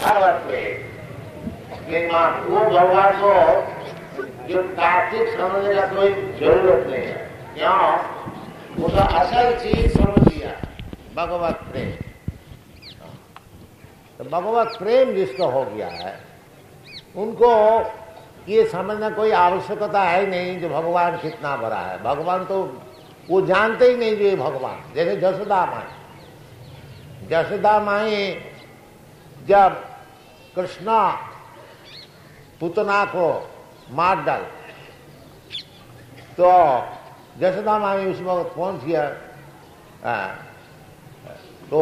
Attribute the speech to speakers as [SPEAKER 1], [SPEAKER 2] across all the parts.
[SPEAKER 1] भागवत प्रेम। वो भगवान को जो तात्विक समझने का कोई जरूरत नहीं है, क्यों? वो तो असल चीज समझ लिया, भगवत प्रेम। तो भगवत प्रेम जिसको हो गया है, उनको ये समझना कोई आवश्यकता है नहीं कि भगवान कितना बड़ा है। भगवान तो वो जानते ही नहीं जो ये भगवान। जैसे जसोदा माई जब कृष्णा पुतना को मार डाल, तो जसोदा माई उस वक्त पहुंच गया। तो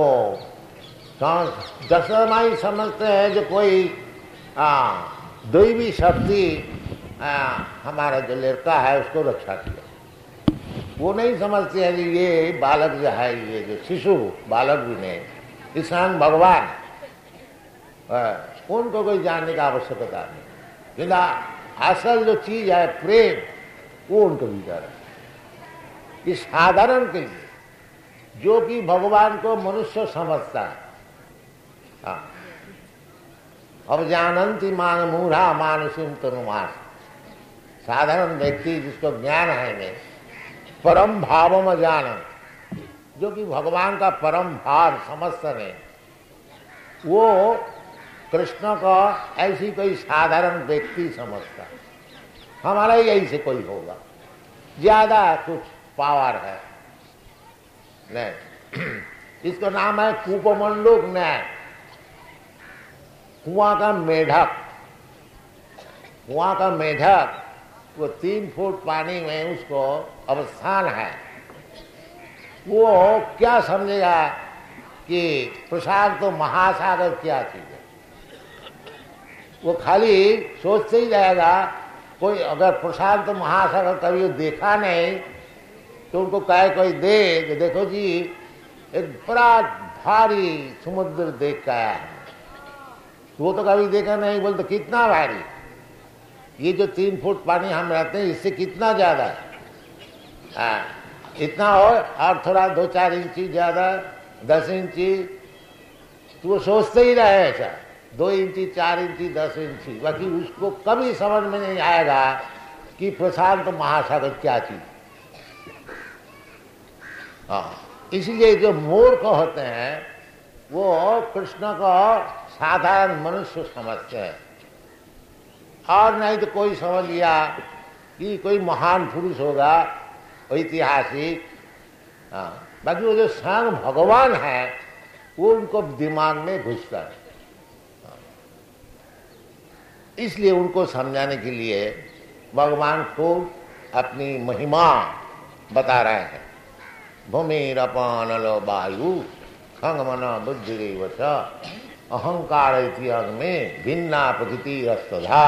[SPEAKER 1] जसोदा माई समझते हैं जो कोई दैवी शक्ति हमारा जो लड़का है उसको रक्षा किया। वो नहीं समझते हैं कि ये बालक जो है, ये जो शिशु बालक भी नहीं, ईशान भगवान, उनको कोई जानने की आवश्यकता नहीं। लेकिन असल जो चीज है प्रेम, वो उनको भीतर है। इस साधारण के लिए जो कि भगवान को मनुष्य समझता है, अब जानंती मान मूढ़ा मानसिम तनुमान, साधारण व्यक्ति जिसको ज्ञान है नहीं, परम भाव में जानन, जो कि भगवान का परम भाव समझते नहीं, वो कृष्ण को ऐसी कोई साधारण व्यक्ति समझता। हमारा ही यही से कोई होगा, ज्यादा कुछ पावर है नहीं। इसका नाम है कूपमंडूक न्याय, कुआं का मेढक। कुआं का मेढक वो 3 फुट पानी में उसको अवस्थान है, वो क्या समझेगा कि प्रसाद तो महासागर क्या चीज है। वो खाली सोचते ही रहेगा। कोई अगर प्रसाद तो महासागर कभी देखा नहीं तो उनको कहे कोई दे कि देखो जी एक बड़ा भारी समुद्र देख के आया है, वो तो कभी देखा नहीं। बोलते कितना भारी? ये जो 3 फुट पानी हम रहते हैं इससे कितना ज्यादा है? इतना हो और थोड़ा 2-4 इंची ज्यादा, 10 इंची, तो वो सोचते ही रहे ऐसा 2 इंची, 4 इंची, 10 इंची। बाकी उसको कभी समझ में नहीं आएगा कि प्रशांत महासागर क्या चीज। इसलिए जो मूर्ख होते हैं वो कृष्ण को साधारण मनुष्य समझते हैं, और नहीं तो कोई समझ लिया कि कोई महान पुरुष होगा, ऐतिहासिक। बाकी वो जो स्वयं भगवान है वो उनको दिमाग में घुसता है। इसलिए उनको समझाने के लिए भगवान को अपनी महिमा बता रहे हैं। भूमिरपानलो वायु खंगमन बुद्धि वच अहंकार अंग में भिन्ना प्रकृति रस्तधा।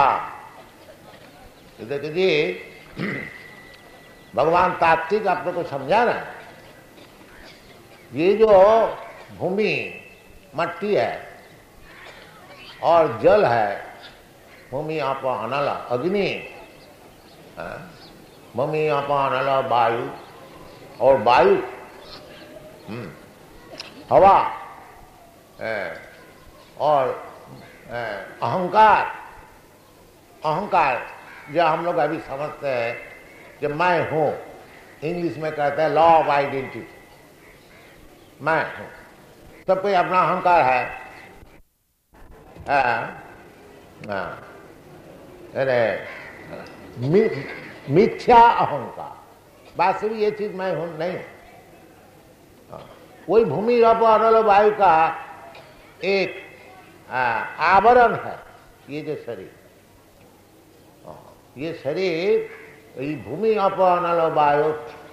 [SPEAKER 1] देखिए जी, भगवान तात्विक आप लोग को समझा ना, ये जो भूमि मट्टी है और जल है, भूमि आप अनल अग्नि, भूमि आप अनल वायु, और वायु हवा, और अहंकार। अहंकार जो हम लोग अभी समझते हैं कि मैं हूं, इंग्लिश में कहते हैं लॉ ऑफ आइडेंटिटी, मैं हूं। सब कोई अपना अहंकार है। अरे मिथ्या अहंकार, वास्तविक ये चीज मैं हूं नहीं। वही भूमि रप अनल वायु का एक आवरण है ये जो शरीर। ये शरीर ये भूमि अप अनल वायु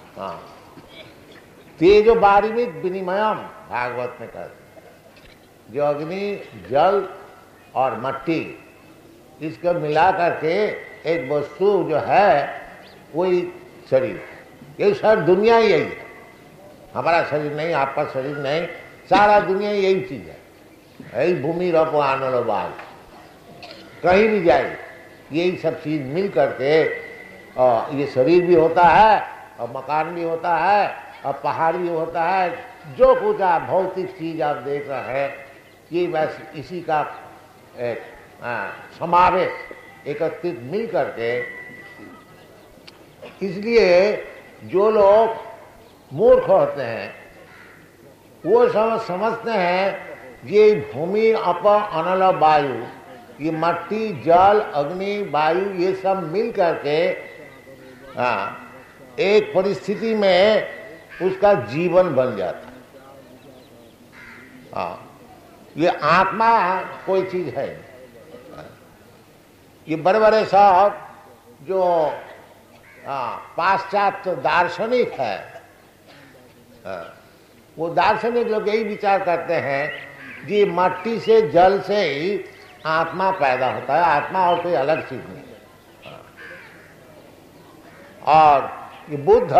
[SPEAKER 1] तेजो बारिमित विनिमयम, भागवत में कहते, जो अग्नि, जल और मट्टी, इसको मिला करके एक वस्तु जो है वही शरीर। ये सारी दुनिया ही यही है, हमारा शरीर नहीं, आपका शरीर नहीं, सारा दुनिया यही चीज है। यही भूमि रप आनल वायु, कहीं भी जाए यही सब चीज मिल करके ये शरीर भी होता है, और मकान भी होता है, और पहाड़ भी होता है। जो कुछ आप भौतिक चीज आप देख रहे हैं ये बस इसी का एक समावेश एकत्रित मिल करके। इसलिए जो लोग मूर्ख होते हैं वो समझते हैं ये भूमि, अप, अनल, वायु, ये मट्टी, जल, अग्नि, वायु, ये सब मिल करके एक परिस्थिति में उसका जीवन बन जाता है। ये आत्मा कोई चीज है। ये बड़े बड़े सब जो पाश्चात्य दार्शनिक है, वो दार्शनिक लोग यही विचार करते हैं कि मट्टी से, जल से ही आत्मा पैदा होता है, आत्मा और कोई अलग चीज नहीं। और ये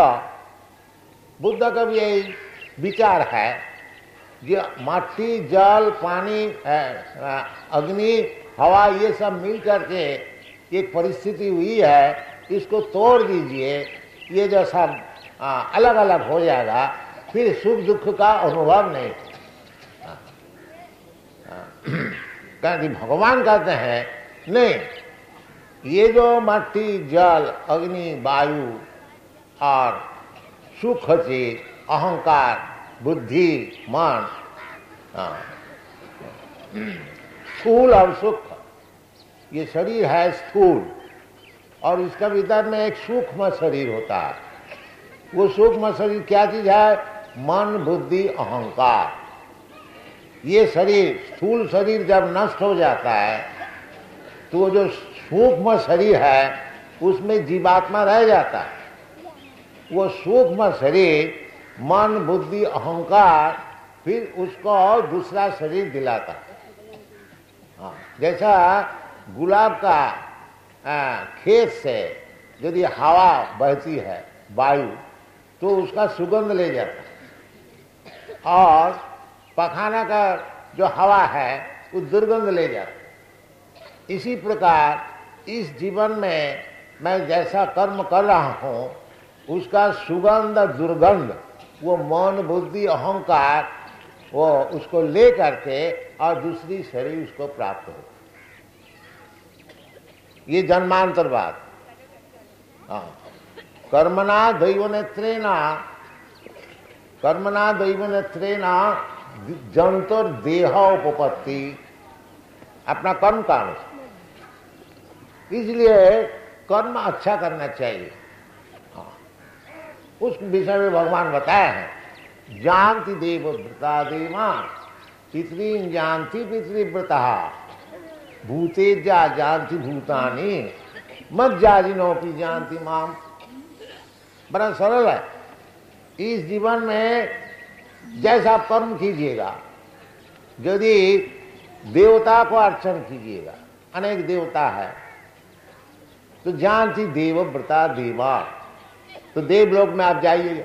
[SPEAKER 1] बुद्ध का भी यही विचार है, ये मट्टी, जल, पानी, अग्नि, हवा, ये सब मिल करके एक परिस्थिति हुई है, इसको तोड़ दीजिए, ये जो सब अलग अलग हो जाएगा, फिर सुख दुख का अनुभव नहीं। कहते भगवान कहते हैं नहीं, ये जो मट्टी, जल, अग्नि, वायु और सुख चीज, अहंकार, बुद्धि, मन, स्थूल और सूक्ष्म, ये शरीर है स्थूल, और इसका भीतर में एक सूक्ष्म शरीर होता है। वो सूक्ष्म शरीर क्या चीज है? मन, बुद्धि, अहंकार। ये शरीर, स्थूल शरीर जब नष्ट हो जाता है तो वो जो सूक्ष्म शरीर है उसमें जीवात्मा रह जाता है। वो सूक्ष्म शरीर, मन, बुद्धि, अहंकार, फिर उसको दूसरा शरीर दिलाता है। जैसा गुलाब का खेत से यदि हवा बहती है, वायु, तो उसका सुगंध ले जाता है, और पखाना का जो हवा है वो दुर्गंध ले जाता है। इसी प्रकार इस जीवन में मैं जैसा कर्म कर रहा हूँ उसका सुगंध, दुर्गंध, वो मन, बुद्धि, अहंकार, वो उसको ले करके और दूसरी शरीर उसको प्राप्त हो। ये जन्मांतर बात। कर्मणा दैवनेत्रेणा, कर्मणा दैवनेत्रेणा जंतुर देह उपपत्ति, अपना कर्म का अनुसार। इसलिए कर्म अच्छा करना चाहिए। उस विषय में भगवान बताया है, जानती देवव्रता देवा पितरीन जानती पितृव्रता भूतेजा जानती भूतानि मज्जाजिनोपि जानती माम। बड़ा सरल है। इस जीवन में जैसा आप कर्म कीजिएगा, यदि देवता को अर्चन कीजिएगा, अनेक देवता है, तो जानती देवव्रता देवा, तो देवलोक में आप जाइएगा।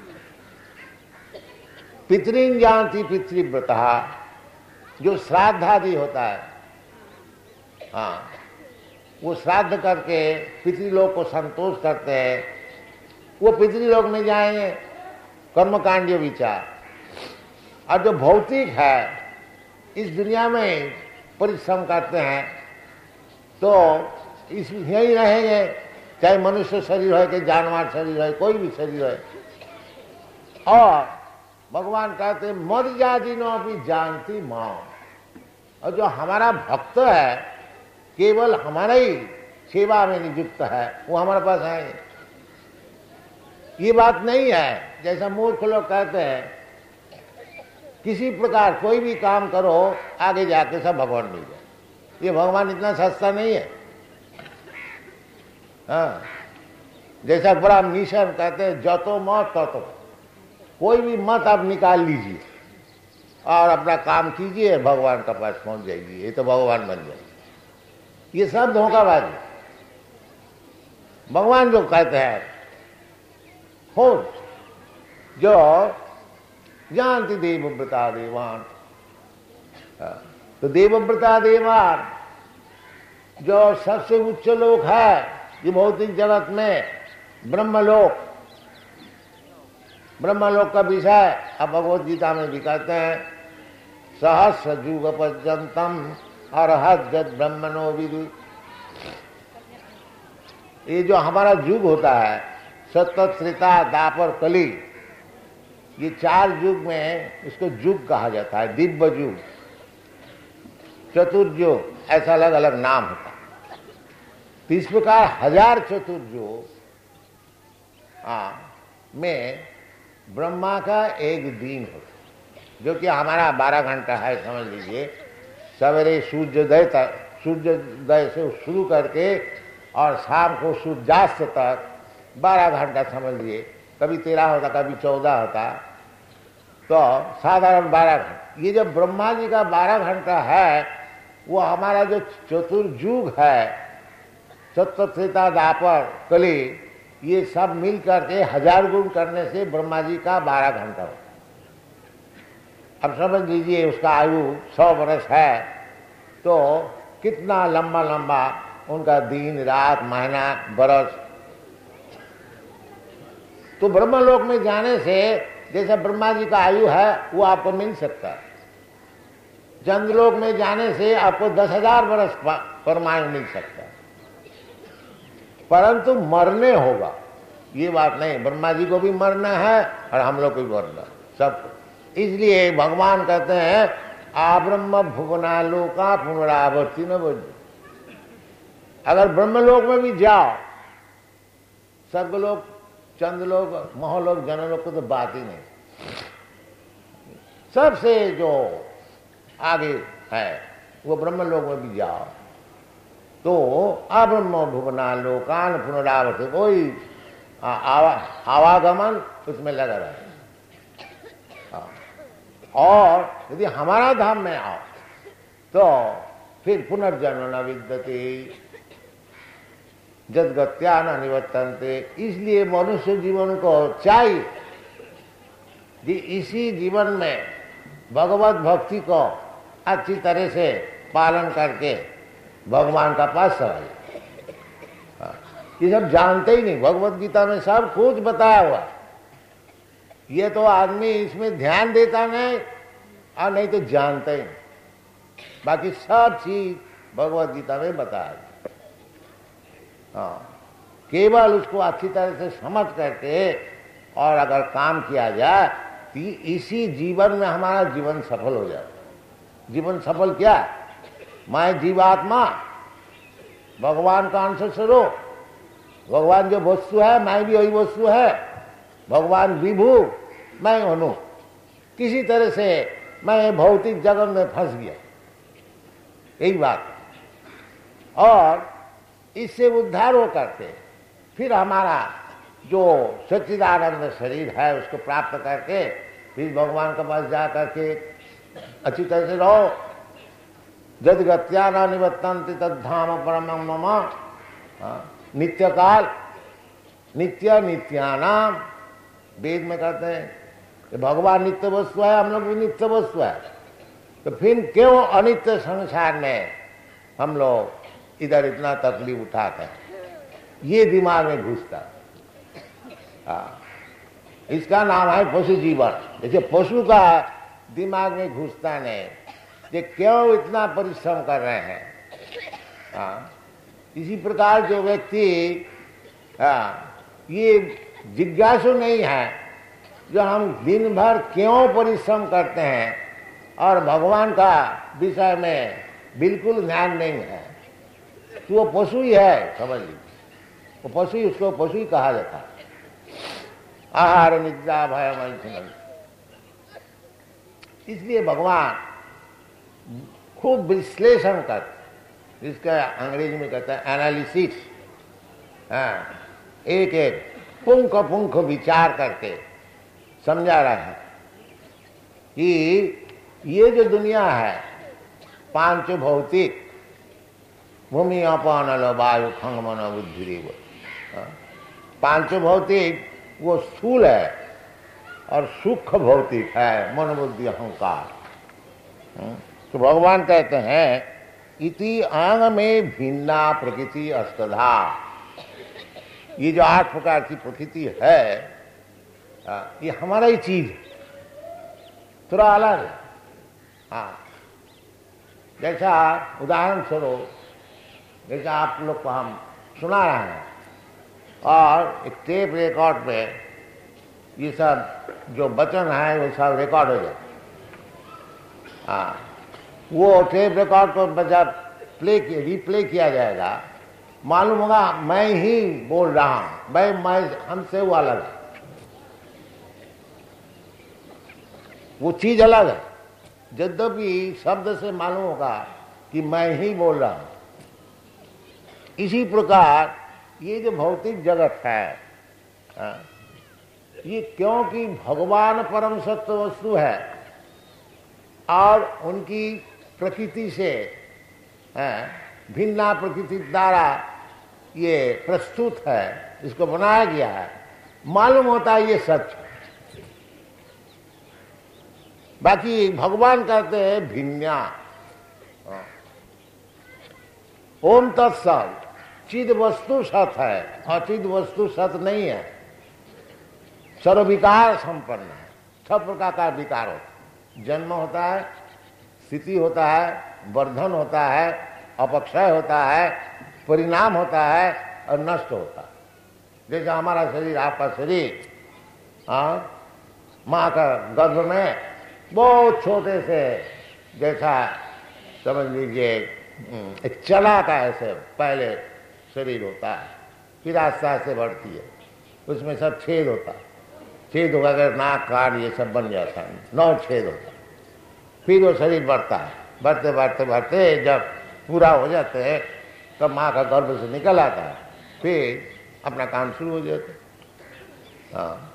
[SPEAKER 1] पितरीन जानती पितृव्रता, जो श्राद्ध आदि होता है, वो श्राद्ध करके पितृलोक को संतोष करते हैं, वो पितृलोक में जाएंगे। कर्मकांडीय विचार। और जो भौतिक है, इस दुनिया में परिश्रम करते हैं, तो इस यही रहेंगे, चाहे मनुष्य शरीर हो, चाहे जानवर शरीर हो, कोई भी शरीर हो। और भगवान कहते हैं मर्यादिनो भी जानती मां। और जो हमारा भक्त है, केवल हमारा ही सेवा में नियुक्त है, वो हमारे पास है। ये बात नहीं है जैसा मूर्ख लोग कहते हैं, किसी प्रकार कोई भी काम करो, आगे जाके सब भगवान मिल जाए। ये भगवान इतना सस्ता नहीं है। जैसा बड़ा मिशन कहते हैं, जतो मत ततो, कोई भी मत आप निकाल लीजिए और अपना काम कीजिए, भगवान के पास पहुंच जाएगी, ये तो भगवान बन जाएगी। ये सब धोखाबाजी। भगवान जो कहते हैं हो, जो जानती देवव्रता देवान, तो देवव्रता देवान जो सबसे उच्च लोक है ये भौतिक जगत में, ब्रह्मलोक। ब्रह्मलोक का विषय अब भगवद गीता में भी कहते हैं, सहस्र युग पर्यंतम अरहत जद ब्रह्मणो विदु। ये जो हमारा युग होता है, सत्य, त्रेता, द्वापर, कली, ये 4 युग में इसको युग कहा जाता है। दिव्य युग, चतुर्युग, ऐसा अलग अलग नाम होता है। तो इस प्रकार 1000 चतुर्युग में ब्रह्मा का एक दिन होता है, जो कि हमारा 12 घंटा है, समझ लीजिए। सवेरे सूर्योदय से शुरू करके और शाम को सूर्यास्त तक 12 घंटा समझ लीजिए। कभी 13 होता, कभी 14 होता, तो साधारण 12 घंटा। ये जो ब्रह्मा जी का 12 घंटा है, वो हमारा जो चतुर्युग है, सत्य, त्रेता, द्वापर, कली, ये सब मिल करके 1000 गुण करने से ब्रह्मा जी का 12 घंटा होता। अब समझ लीजिए उसका आयु 100 वर्ष है, तो कितना लंबा लंबा उनका दिन, रात, महीना, बरस। तो ब्रह्मलोक में जाने से जैसा ब्रह्मा जी का आयु है वो आपको मिल सकता है। चंद्रलोक में जाने से आपको 10,000 वर्ष परमायु मिल सकता है, परंतु मरने होगा, ये बात नहीं। ब्रह्मा जी को भी मरना है और हम लोग को भी मरना, सब। इसलिए भगवान कहते हैं आब्रह्म भुवनालोका पुनरावर्ती न बज। अगर ब्रह्मलोक में भी जाओ, स्वर्गलोक, चंद्रलोक, महलोक, जनलोक को तो बात ही नहीं। सबसे जो आगे है वो ब्रह्मलोक में भी जाओ तो अब्रह्म भुवनालोकान पुनरावर्ती, कोई आवागमन उसमें लगा रहे। और यदि हमारा धाम में आओ तो फिर पुनर्जन्म न विद्यते जदगत्या न निवर्तन्ते। इसलिए मनुष्य जीवन को चाहिए कि इसी जीवन में भगवत भक्ति को अच्छी तरह से पालन करके भगवान का पास चले। ये सब जानते ही नहीं, भगवत गीता में सब कुछ बताया हुआ। ये तो आदमी इसमें ध्यान देता नहीं और नहीं तो जानते ही नहीं। बाकी सब चीज भगवत गीता में बताया। केवल उसको अच्छी तरह से समझ करके और अगर काम किया जाए तो इसी जीवन में हमारा जीवन सफल हो जाए। जीवन सफल क्या? मैं जीवात्मा, भगवान का अंश स्वरूप, भगवान जो वस्तु है मैं भी वही वस्तु है, भगवान विभू मैं हूं। किसी तरह से मैं भौतिक जगत में फंस गया, यही बात। और इससे उद्धार हो करके फिर हमारा जो सच्चिदानंद शरीर है उसको प्राप्त करके फिर भगवान के पास जा करके अच्छी तरह से रहो। जद गत्या न निवर्तन्ते तद्धाम परमं मम। नित्य काल, नित्य नित्यानाम, वेद में कहते हैं कि भगवान नित्य वस्तु है, हम लोग भी नित्य वस्तु है। तो फिर क्यों अनित्य संसार में हम लोग इधर इतना तकलीफ उठाते हैं? ये दिमाग में घुसता। इसका नाम है पशु जीवन। जैसे पशु का दिमाग में घुसता नहीं कि क्यों इतना परिश्रम कर रहे हैं। इसी प्रकार जो व्यक्ति ये जिज्ञासु नहीं है, जो हम दिन भर क्यों परिश्रम करते हैं और भगवान का विषय में बिल्कुल ध्यान नहीं है, तो वो पशु ही है, समझ लीजिए। वो पशु ही, उसको पशु ही कहा जाता है। आहार निद्रा भय मैथुन। इसलिए भगवान खूब विश्लेषण कर, इसका अंग्रेजी में कहता है एनालिसिस। एक एक पुंख पुंख विचार करके समझा रहा है कि ये जो दुनिया है पांच भौतिक, भूमि अपान नल वायु खंग मन बुद्धि रेव, पांच भौतिक वो स्थूल है और सूक्ष्म भौतिक है मन बुद्धि अहंकार। तो भगवान कहते हैं इति आंग में भिन्ना प्रकृति अष्टधा। ये जो 8 प्रकार की प्रकृति है ये हमारा ही चीज है, थोड़ा अलग है। जैसा उदाहरण स्वरूप जैसा आप लोग को हम सुना रहे हैं और एक टेप रिकॉर्ड पे ये सब जो वचन है वो सब रिकॉर्ड हो जाए। हाँ, वो टेप रिकॉर्ड को जब रिप्ले किया जाएगा, मालूम होगा मैं ही बोल रहा हूं, मैं हमसे वो अलग है, वो चीज अलग है। यद्यपि शब्द से मालूम होगा कि मैं ही बोल रहा हूं। इसी प्रकार ये जो भौतिक जगत है, ये क्योंकि भगवान परम सत्य वस्तु है और उनकी प्रकृति से भिन्ना प्रकृति द्वारा ये प्रस्तुत है, इसको बनाया गया है, मालूम होता है ये सच। बाकी भगवान कहते हैं भिन्ना। ओम तत्सत, चिद वस्तु सत है, अचिद वस्तु सत नहीं है। सर्वविकार संपन्न है, सब प्रकार का विकार होता है। जन्म होता है, स्थिति होता है, वर्धन होता है, अपक्षय होता है, परिणाम होता है और नष्ट होता है। जैसे हमारा शरीर, आपका शरीर माँ का गर्भ में बहुत छोटे से, जैसा समझ लीजिए एक चला का ऐसे पहले शरीर होता है, फिर आस्ते आस्ते बढ़ती है, उसमें सब छेद होता है, छेद होगा अगर नाक कान ये सब बन जाता है, 9 छेद होता है। फिर वो शरीर बढ़ता है, बढ़ते बढ़ते बढ़ते जब पूरा हो जाते हैं तब माँ का गर्भ से निकल आता है, फिर अपना काम शुरू हो जाता है। हाँ,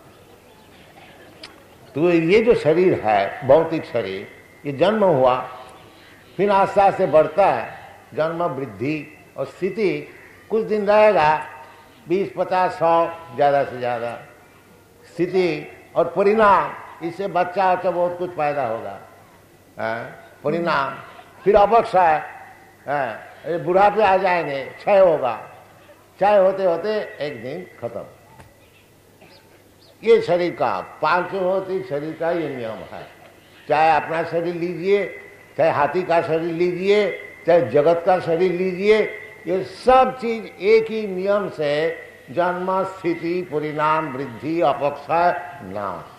[SPEAKER 1] तो ये जो शरीर है, भौतिक शरीर, ये जन्म हुआ, फिर आस्ते आस्ते बढ़ता है, जन्म वृद्धि और स्थिति, कुछ दिन रहेगा, 20, 50, 100 ज्यादा से ज्यादा स्थिति और परिणाम, इससे बच्चा अच्छा बहुत कुछ पैदा होगा, परिणाम, फिर अपक्षय, बुढ़ापे आ जाएंगे, क्षय होगा, क्षय होते होते एक दिन खत्म। ये शरीर का, 5 भौतिक शरीर का ये नियम है। चाहे अपना शरीर लीजिए, चाहे हाथी का शरीर लीजिए, चाहे जगत का शरीर लीजिए, ये सब चीज एक ही नियम से जन्म, स्थिति, परिणाम, वृद्धि, अपक्षय, नाश।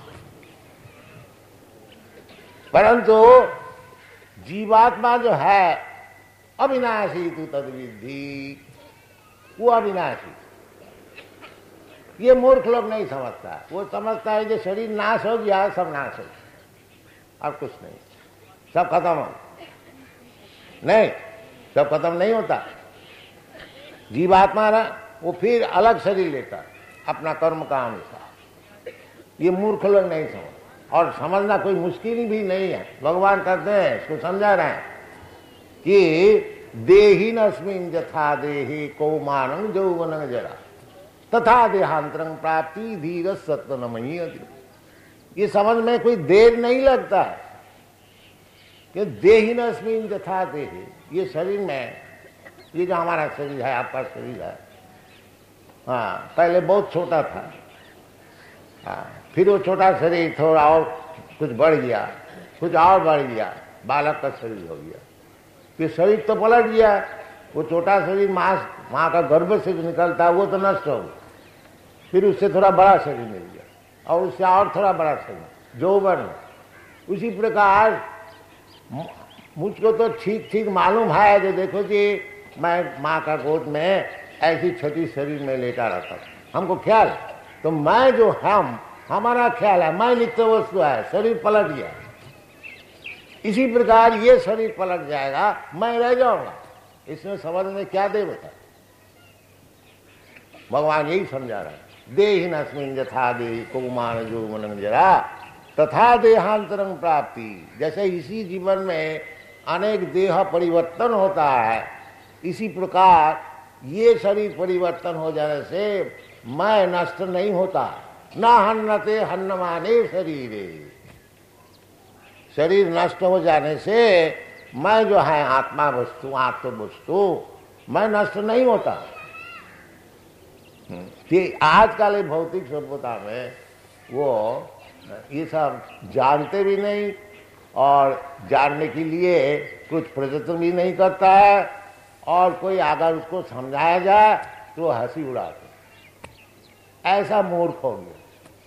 [SPEAKER 1] परंतु जीवात्मा जो है अविनाशी तू तद्विद्धि, वो अविनाशी। ये मूर्ख लोग नहीं समझता है, वो समझता है कि शरीर नाश हो गया, सब नाश हो गया, अब कुछ नहीं, सब खत्म हो। नहीं, सब खत्म नहीं होता। जीवात्मा वो फिर अलग शरीर लेता है अपना कर्म का अनुसार। ये मूर्ख लोग नहीं समझ, और समझना कोई मुश्किल भी नहीं है। भगवान कहते हैं, इसको समझा रहे हैं कि देहिनस्मिन् यथा देहि कौमानं यौवनं जरा तथा देहांतरं प्राप्ति धीर सत्व नमहीयति। ये समझ में कोई देर नहीं लगता है कि देहिनस्मिन् यथा देहि, ये शरीर में, ये जो हमारा शरीर है, आपका शरीर है, हाँ, पहले बहुत छोटा था, हाँ, फिर वो छोटा शरीर थोड़ा और कुछ बढ़ गया, कुछ और बढ़ गया, बालक का शरीर हो गया, फिर शरीर तो पलट गया। वो छोटा शरीर माँ का गर्भ से निकलता है, वो तो नष्ट हो गया, फिर उससे थोड़ा बड़ा शरीर मिल गया, और उससे और थोड़ा बड़ा शरीर, यौवन। उसी प्रकार मुझको तो ठीक ठीक मालूम है, जो देखो कि मैं माँ का गोद में ऐसी छोटी शरीर में लेटा रहता था, हमको ख्याल, तो मैं जो हमारा ख्याल है, मैं नित्य वस्तु है, शरीर पलट गया। इसी प्रकार ये शरीर पलट जाएगा, मैं रह जाऊंगा, इसमें समझ में क्या दे बता। भगवान यही समझा रहा है, देहिनस्मिन् यथा देहि कौमानं यौवनं जरा तथा देहांतरं प्राप्ति। जैसे इसी जीवन में अनेक देह परिवर्तन होता है, इसी प्रकार ये शरीर परिवर्तन हो जाने से मैं नष्ट नहीं होता। न हन्नते हन्नमाने शरीरे, शरीर नष्ट हो जाने से मैं जो है आत्मा वस्तु, आत्म वस्तु, मैं नष्ट नहीं होता। कि आजकल भौतिक सभ्यता में वो ये सब जानते भी नहीं, और जानने के लिए कुछ प्रयत्न भी नहीं करता है, और कोई अगर उसको समझाया जाए तो हंसी उड़ाते। ऐसा मूर्ख हो गया।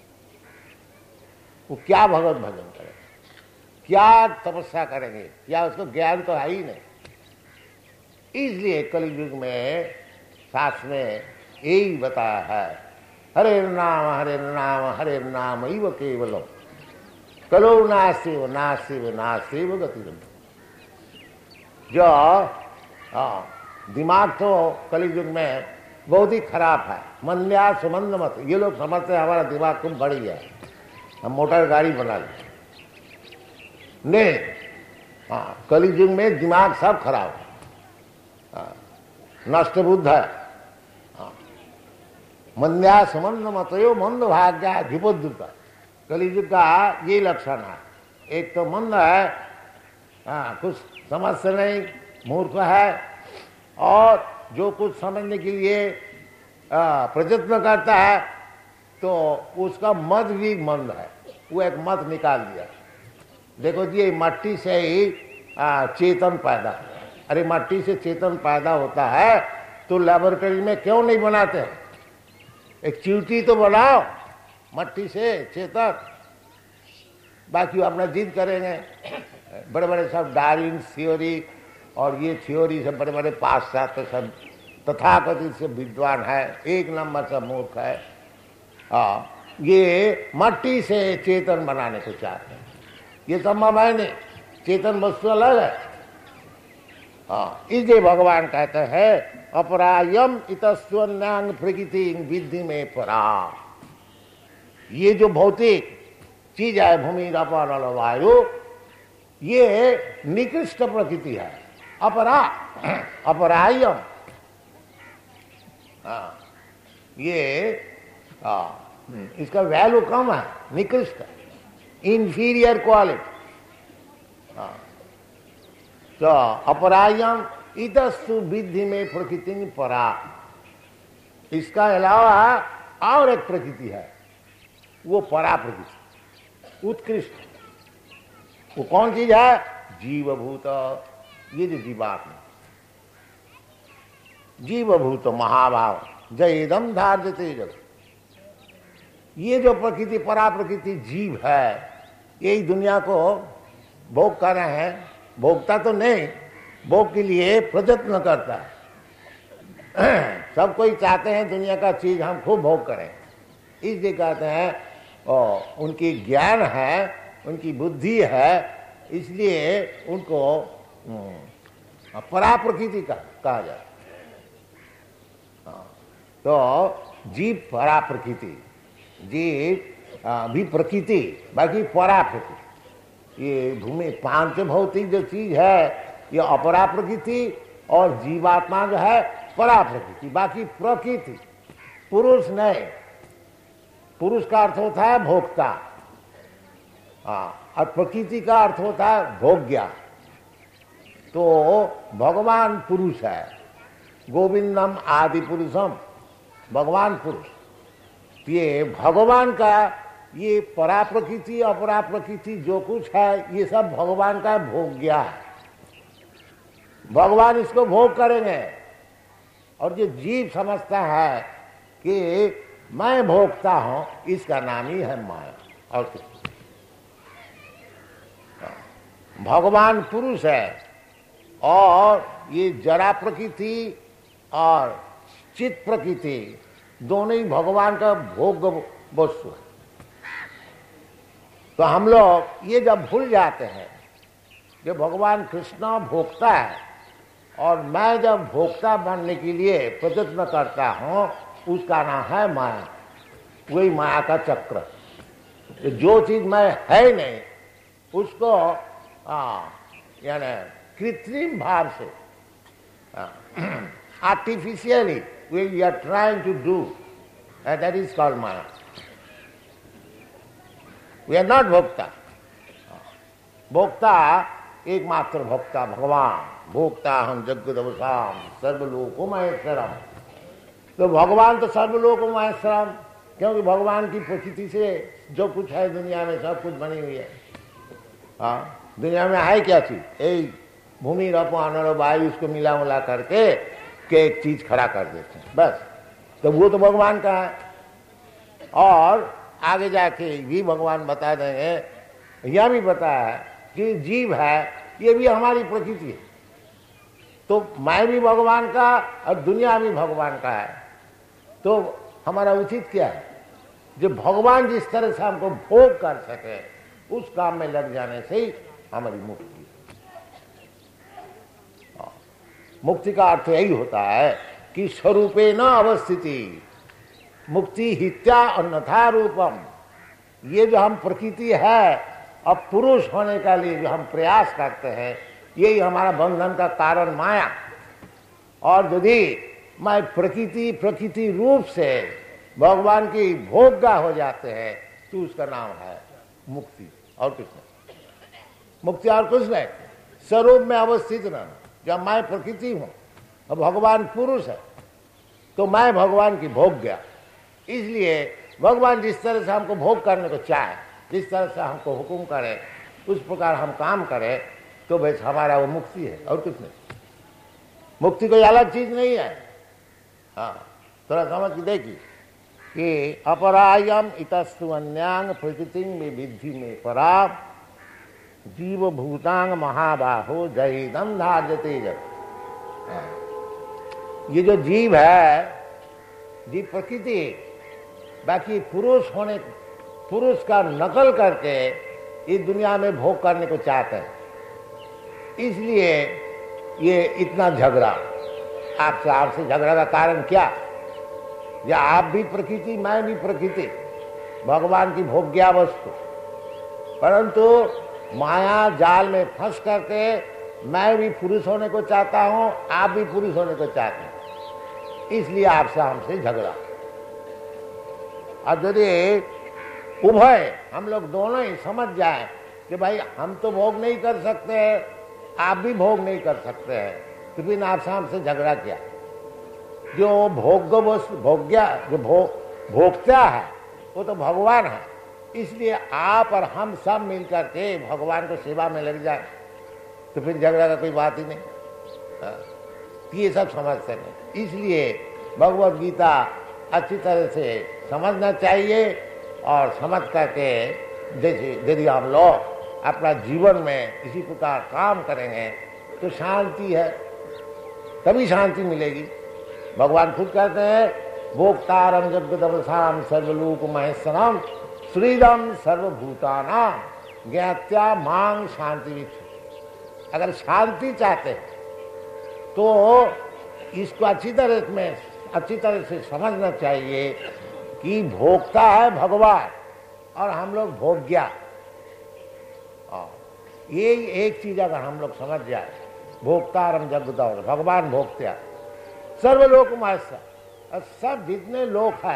[SPEAKER 1] वो क्या भगवत भजन करे, क्या तपस्या करेंगे, क्या उसको ज्ञान तो है ही नहीं। इसलिए कलयुग में शास्त्र में यही बताया है, हरे नाम हरे नाम हरे नाम इव केवलम कलो नास्तिव नास्तिव नास्तिव गतिरम। जो दिमाग तो कलयुग में बहुत ही खराब है। मंद्या सुमंद मत, ये लोग समझते हैं हमारा दिमाग खूब बड़ी है, हम मोटर गाड़ी बना लें। नहीं, कलयुग में दिमाग सब खराब है, नष्ट बुद्ध है। मंद्या सुमंद मतयो मंद भाग्या अधिपद्रुता। कलयुग का ये लक्षण है। एक तो मंद है, कुछ समझते नहीं, मूर्ख है, और जो कुछ समझने के लिए प्रयत्न करता है तो उसका मत भी मंद है। वो एक मत निकाल दिया, देखो जी मट्टी से ही चेतन पैदा। अरे मट्टी से चेतन पैदा होता है तो लेबोरेटरी में क्यों नहीं बनाते? एक चींटी तो बनाओ मट्टी से चेतन। बाकी वो अपना जिद करेंगे। बड़े बड़े सब डार्विन थ्योरी और ये थ्योरी सब बड़े बड़े पाश्चात्य सब तथाकथित से विद्वान है, एक नंबर का मूर्ख है। ये मट्टी से चेतन बनाने को चाहते हैं। ये संभव है नहीं, चेतन वस्तु अलग है। इसलिए भगवान कहते हैं अपरायम इतस्वन्यांग प्रकृति विद्धि में परा। ये जो भौतिक चीज है, भूमि अपन वायु, ये निकृष्ट प्रकृति है। अपरायम, ये इसका वैल्यू कम है, निकृष्ट, इंफीरियर क्वालिटी। तो अपरायम इतस्तु विद्धि में प्रकृति परा। इसका अलावा और एक प्रकृति है, वो परा प्रकृति, उत्कृष्ट। वो कौन चीज है? जीवभूत। ये जो जीवात्मा, जीवभूत महाभाव जयदम धार्यते जगत। ये जो प्रकृति परा प्रकृति जीव है, यही दुनिया को भोग कर रहे हैं। भोगता तो नहीं, भोग के लिए प्रयत्न करता है। सब कोई चाहते हैं दुनिया का चीज हम खूब भोग करें, इसलिए कहते हैं उनकी ज्ञान है, उनकी बुद्धि है, इसलिए उनको परा प्रकृति कहा जाए। तो जीव परा प्रकृति, जीव भी प्रकृति, बाकी परा प्रकृति। ये भूमि पांच भौतिक जो चीज है ये अपरा प्रकृति, और जीवात्मा जो है परा प्रकृति। बाकी प्रकृति पुरुष नहीं। पुरुष का अर्थ होता है भोक्ता, और प्रकृति का अर्थ होता है भोग्या। तो भगवान पुरुष है, गोविंदम आदि पुरुषम, भगवान पुरुष। ये भगवान का ये परा प्रकृति अपरा प्रकृति जो कुछ है ये सब भगवान का भोग्या है। भगवान इसको भोग करेंगे, और जो जीव समझता है कि मैं भोगता हूं, इसका नाम ही है माया। और कुछ भगवान पुरुष है, और ये जरा प्रकृति और चित प्रकृति दोनों ही भगवान का भोग वस्तु है। तो हम लोग ये जब भूल जाते हैं कि भगवान कृष्ण भोक्ता है, और मैं जब भोक्ता बनने के लिए प्रयत्न करता हूं, उसका नाम है माया। वही माया का चक्र। जो चीज मैं है नहीं उसको यानी कृत्रिम भाव से, artificially we are trying to do, that is called maya. We are not भोक्ता। भोक्ता एकमात्र भोक्ता भगवान। भोक्ता हम जगदवसाम सर्वलोको महेश्वरम। तो भगवान तो सर्वलोको महेश्वरम, क्योंकि भगवान की प्रकृति से जो कुछ है दुनिया में सब कुछ बनी हुई है। दुनिया में है क्या चीज? भूमि रपो अनर वायु उसको मिला मिला करके के एक चीज खड़ा कर देते हैं बस। तो वो तो भगवान का है। और आगे जाके भी भगवान बता देंगे, यह भी बताया है कि जीव है ये भी हमारी प्रकृति है। तो मैं भी भगवान का और दुनिया भी भगवान का है। तो हमारा उचित क्या है? जो भगवान जिस तरह से हमको भोग कर सके उस काम में लग जाने से ही हमारी मुक्ति। मुक्ति का अर्थ यही होता है कि स्वरूपे न अवस्थिति मुक्ति हित्या अन्यथा रूपम। ये जो हम प्रकृति है अब पुरुष होने के लिए जो हम प्रयास करते हैं यही हमारा बंधन का कारण माया। और यदि मैं प्रकृति रूप से भगवान की भोग्य हो जाते हैं तो उसका नाम है मुक्ति और कुछ नहीं। मुक्ति और कुछ नहीं, स्वरूप में अवस्थित रहना। जब मैं प्रकृति हूं और भगवान पुरुष है तो मैं भगवान की भोग्य। इसलिए भगवान जिस तरह से हमको भोग करने को चाहे, जिस तरह से हमको हुक्म करे उस प्रकार हम काम करें तो बस हमारा वो मुक्ति है और कुछ नहीं। मुक्ति कोई अलग चीज नहीं है। हाँ, थोड़ा समझ के देखिए कि अपरायम इतस्तु अन्यांग प्रकृति में विधि में परा जीव भूतांग महाबाहो जयदम धार्यते जग। ये जो जीव है, जीव प्रकृति, बाकी पुरुष का नकल करके इस दुनिया में भोग करने को चाहते हैं। इसलिए ये इतना झगड़ा। आपसे झगड़ा का कारण क्या? या आप भी प्रकृति, मैं भी प्रकृति, भगवान की भोग्या वस्तु, परंतु माया जाल में फंस करके मैं भी पुरुष होने को चाहता हूं, आप भी पुरुष होने को चाहते हैं। इसलिए आपसे हमसे झगड़ा। अब यदि उभय हम लोग दोनों ही समझ जाए कि भाई हम तो भोग नहीं कर सकते, आप भी भोग नहीं कर सकते हैं, तो फिर आपसे हमसे झगड़ा क्या? जो भोक्ता है वो तो भगवान है। इसलिए आप और हम सब मिलकर के भगवान को सेवा में लग जाए तो फिर झगड़ा का कोई बात ही नहीं। ये सब समझते नहीं। इसलिए भगवत गीता अच्छी तरह से समझना चाहिए और समझ करके जैसे यदि हम लोग अपना जीवन में इसी प्रकार काम करेंगे तो शांति है, तभी शांति मिलेगी। भगवान खुद कहते हैं भोक्तारम जगदवसाम सर्वलोक महेश्वरम श्रीदम सर्वभूतानां ज्ञात्या मांग शांति विच्छ। अगर शांति चाहते हैं तो इसको अच्छी तरह से समझना चाहिए कि भोक्ता है भगवान और हम लोग भोग्या। ये एक चीज अगर हम लोग समझ जाए, भोक्तारम जगदौर, भगवान भोक्त्या सर्वलोक महेश्वर, और सब जितने लोक है,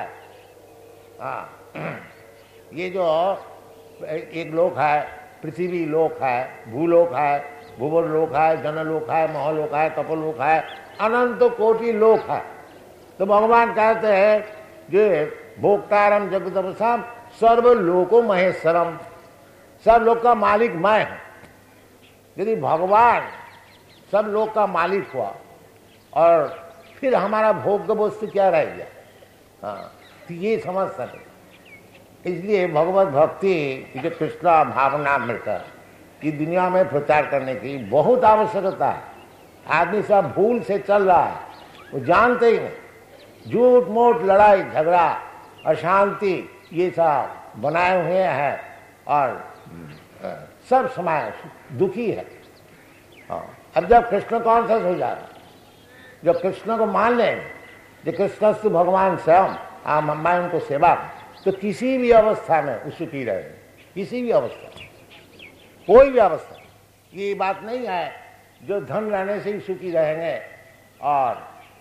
[SPEAKER 1] ये जो एक लोक है, पृथ्वी लोक है, भूलोक है, भुवन लोक है, जनलोक है, महलोक है, तपोलोक है, अनंत कोटि लोक है। तो भगवान कहते हैं जे भोक्तारम जगदवसाम सर्वलोको महेश्वरम, सब लोग का मालिक मैं हूं। यदि भगवान सब लोग का मालिक हुआ और फिर हमारा भोग्य वस्तु क्या रह गया? तो ये समझ सके। इसलिए भगवत भक्ति जो कृष्ण भावना मिलकर कि दुनिया में प्रचार करने की बहुत आवश्यकता है। आदमी सब भूल से चल रहा है, वो जानते ही नहीं। झूठ मूठ, लड़ाई झगड़ा, अशांति, ये सब बनाए हुए हैं और सब समाज दुखी है। अब जब कृष्ण कॉन्शियस हो जाए, जब कृष्ण को मान लें, जो कृष्णस्तु भगवान स्वयं, मैं उनको सेवा, तो किसी भी अवस्था में वो सुखी रहेंगे। किसी भी अवस्था, कोई भी अवस्था। ये बात नहीं है जो धन रहने से ही सुखी रहेंगे और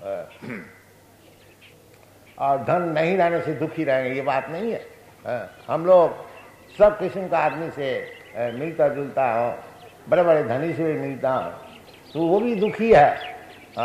[SPEAKER 1] धन नहीं रहने से दुखी रहेंगे, ये बात नहीं है। हम लोग सब किस्म का आदमी से मिलता जुलता हो, बड़े बड़े धनी से भी मिलता हो तो वो भी दुखी है।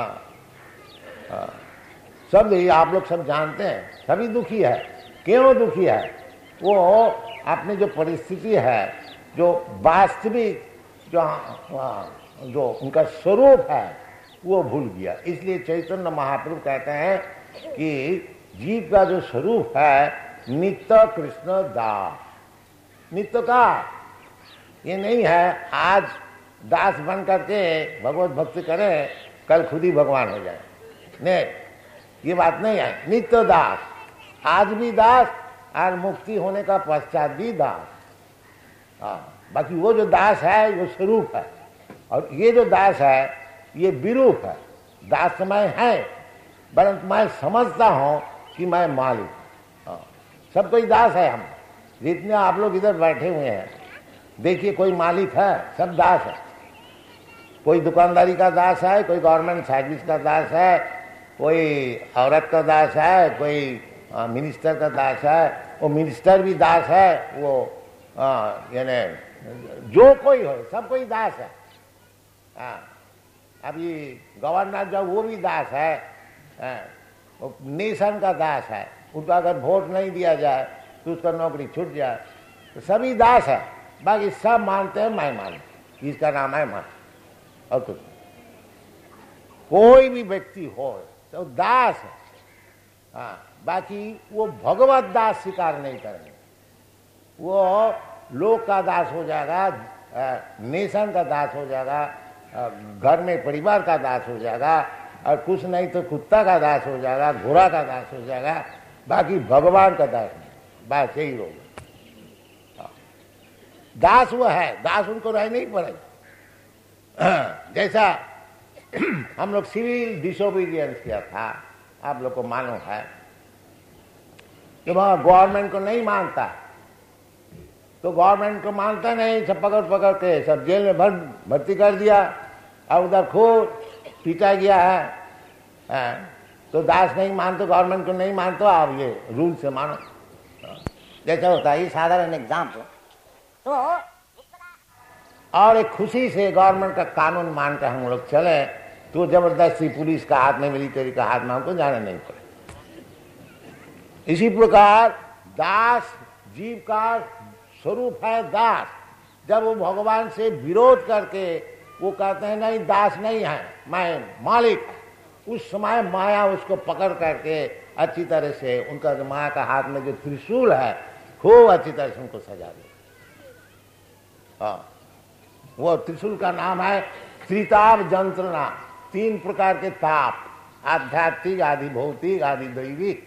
[SPEAKER 1] सब आप लोग सब जानते हैं, सभी दुखी है। क्यों दुखी है? वो अपनी जो परिस्थिति है, जो वास्तविक जो उनका स्वरूप है वो भूल गया। इसलिए चैतन्य महाप्रभु कहते हैं कि जीव का जो स्वरूप है नित्य कृष्ण दास। नित्य का ये नहीं है आज दास बन करके भगवत भक्ति करें कल खुद ही भगवान हो जाए, नहीं, ये बात नहीं है। नित्य दास, आज भी दास और मुक्ति होने का पश्चात भी दास। बाकी वो जो दास है वो स्वरूप है, और ये जो दास है ये विरूप है। दास तो मैं है, परंतु मैं समझता हूं कि मैं मालिक। सब कोई दास है। हम जितने आप लोग इधर बैठे हुए हैं, देखिए कोई मालिक है, सब दास है। कोई दुकानदारी का दास है, कोई गवर्नमेंट सर्विस का दास है, कोई औरत का दास है, कोई मिनिस्टर का दास है, वो मिनिस्टर भी दास है, वो यानी जो कोई हो सब कोई दास है। अभी गवर्नर जो वो भी दास है, वो नेशन का दास है। उसका अगर वोट नहीं दिया जाए तो उसका नौकरी छूट जाए, तो सभी दास है। बाकी सब मानते हैं मैं मानू, इसका नाम है मान, और कुछ कोई भी व्यक्ति हो तो दास है। बाकी वो भगवत दास स्वीकार नहीं करेंगे, वो लोक का दास हो जाएगा, नेशन का दास हो जाएगा, घर में परिवार का दास हो जाएगा, और कुछ नहीं तो कुत्ता का दास हो जाएगा, घोड़ा का दास हो जाएगा, बाकी भगवान का दास नहीं। बस यही लोग दास वो है, दास उनको रह नहीं पड़ेगा। जैसा हम लोग सिविल डिसोबीडियंस किया था, आप लोग को मालूम है कि वह गवर्नमेंट को नहीं मानता, तो गवर्नमेंट को मानता नहीं, सब पकड़ पकड़ के सब जेल में भर्ती कर दिया, और उधर खूब पीटा गया है। तो दास नहीं मानते, गवर्नमेंट को नहीं मानते, आप ये रूल से मानो। जैसा होता है, ये साधारण एग्जाम्पल। तो और एक खुशी से गवर्नमेंट का कानून मानकर हम लोग चले, तो जबरदस्ती पुलिस का हाथ में, मिलिट्री का हाथ में हमको जाना नहीं पड़े। इसी प्रकार दास जीव का स्वरूप है दास। जब वो भगवान से विरोध करके वो कहते हैं नहीं दास नहीं है, मैं मालिक, उस समय माया उसको पकड़ करके अच्छी तरह से उनका जो माया का हाथ में जो त्रिशूल है खूब अच्छी तरह से उनको सजा दिया। वो त्रिशूल का नाम है त्रिताप जंत्रणा। 3 प्रकार के ताप, आध्यात्मिक, आदि भौतिक, आदि दैविक।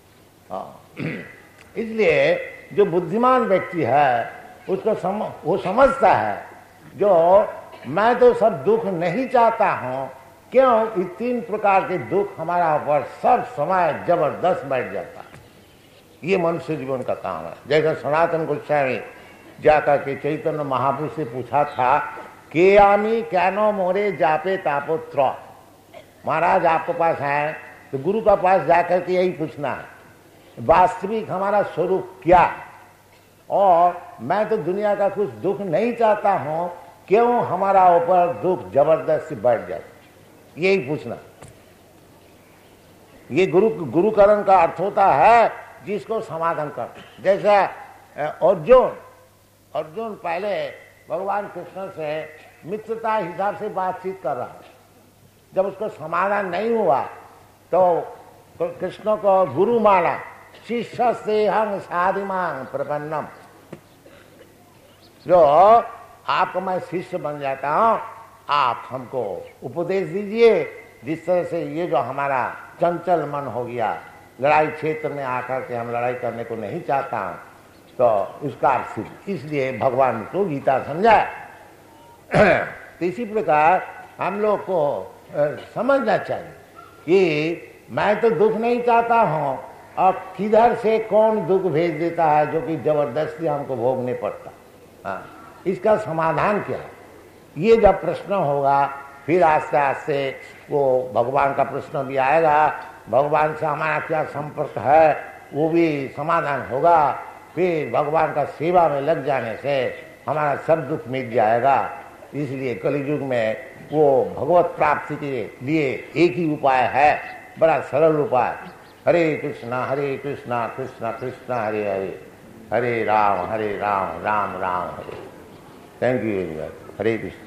[SPEAKER 1] इसलिए जो बुद्धिमान व्यक्ति है उसको वो समझता है, जो मैं तो सब दुख नहीं चाहता हूं, क्यों इस 3 प्रकार के दुख हमारा ऊपर सब समय जबरदस्त बैठ जाता है। ये मनुष्य जीवन का काम है। जैसे सनातन गोस्वामी जाकर के चैतन्य महाप्रभु से पूछा था के आमी कैनो मोरे जापे तापोत्र। महाराज आपके पास है तो गुरु का पास जाकर के यही पूछना है, वास्तविक हमारा स्वरूप क्या, और मैं तो दुनिया का कुछ दुख नहीं चाहता हूं, क्यों हमारा ऊपर दुख जबरदस्ती बढ़ जाए, यही पूछना। ये गुरुकरण का अर्थ होता है जिसको समाधान कर। जैसा अर्जुन पहले भगवान कृष्ण से मित्रता हिसाब से बातचीत कर रहा है, जब उसको समाधान नहीं हुआ तो कृष्ण को गुरु माना, शिष्य से हम साधिमान प्रपन्नम, जो आपको मैं शिष्य बन जाता हूं, आप हमको उपदेश दीजिए जिस तरह से ये जो हमारा चंचल मन हो गया, लड़ाई क्षेत्र में आकर के हम लड़ाई करने को नहीं चाहता हूं, तो उसका इसलिए भगवान को गीता समझाया। तो इसी प्रकार हम लोग को समझना चाहिए कि मैं तो दुख नहीं चाहता हूं, और किधर से कौन दुख भेज देता है जो कि जबरदस्ती हमको भोगने पड़ता। इसका समाधान क्या है, ये जब प्रश्न होगा फिर आस्ते आस्ते वो भगवान का प्रश्न भी आएगा, भगवान से हमारा क्या संपर्क है वो भी समाधान होगा। फिर भगवान का सेवा में लग जाने से हमारा सब दुख मिट जाएगा। इसलिए कलियुग में वो भगवत प्राप्ति के लिए एक ही उपाय है, बड़ा सरल उपाय, हरे कृष्णा कृष्ण कृष्ण हरे हरे, हरे राम राम राम हरे। Thank you very much. हरे कृष्ण।